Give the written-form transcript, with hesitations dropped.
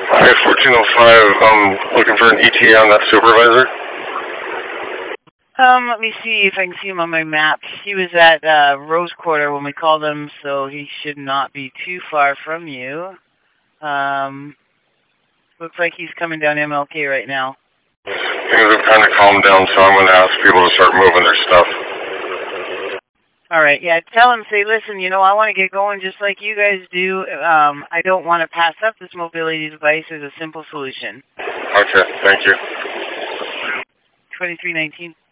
Hi, 1405. I'm looking for an ETA on that supervisor. Let me see if I can see him on my map. He was at Rose Quarter when we called him, so he should not be too far from you. Looks like he's coming down MLK right now. Things have kind of calmed down, so I'm going to ask people to start moving their stuff. All right, yeah, tell him, say, listen, you know, I want to get going just like you guys do. I don't want to pass up this mobility device as a simple solution. Okay, thank you. 2319.